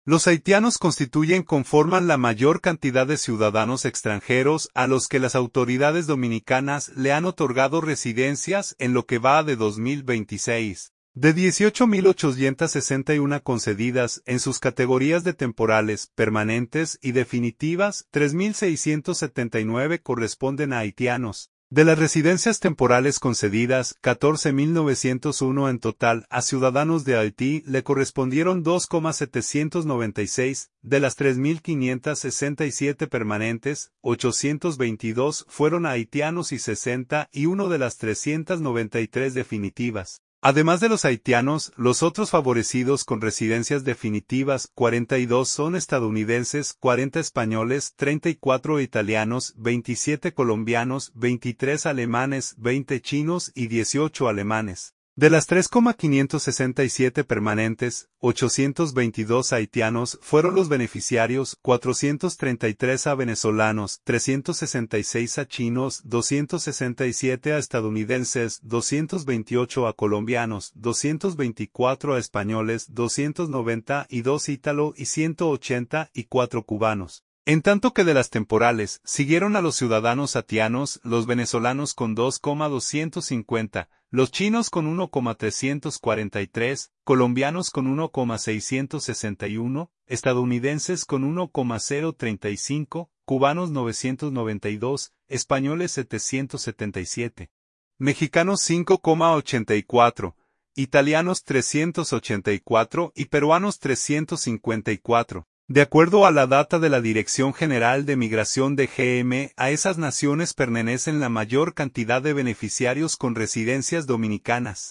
Los haitianos conforman la mayor cantidad de ciudadanos extranjeros a los que las autoridades dominicanas le han otorgado residencias en lo que va de 2026. De 18.861 concedidas en sus categorías de temporales, permanentes y definitivas, 3.679 corresponden a haitianos. De las residencias temporales concedidas, 14.901 en total a ciudadanos de Haití le correspondieron 2,796, de las 3.567 permanentes, 822 fueron a haitianos y 61 de las 393 definitivas. Además de los haitianos, los otros favorecidos con residencias definitivas, 42 son estadounidenses, 40 españoles, 34 italianos, 27 colombianos, 23 alemanes, 20 chinos y 18 alemanes. De las 3,567 permanentes, 822 haitianos fueron los beneficiarios, 433 a venezolanos, 366 a chinos, 267 a estadounidenses, 228 a colombianos, 224 a españoles, 292 ítalo y 184 cubanos. En tanto que de las temporales, siguieron a los ciudadanos haitianos, los venezolanos con 2,250, los chinos con 1,343, colombianos con 1,661, estadounidenses con 1,035, cubanos 992, españoles 777, mexicanos 5,84, italianos 384 y peruanos 354. De acuerdo a la data de la Dirección General de Migración de GM, a esas naciones pertenecen la mayor cantidad de beneficiarios con residencias dominicanas.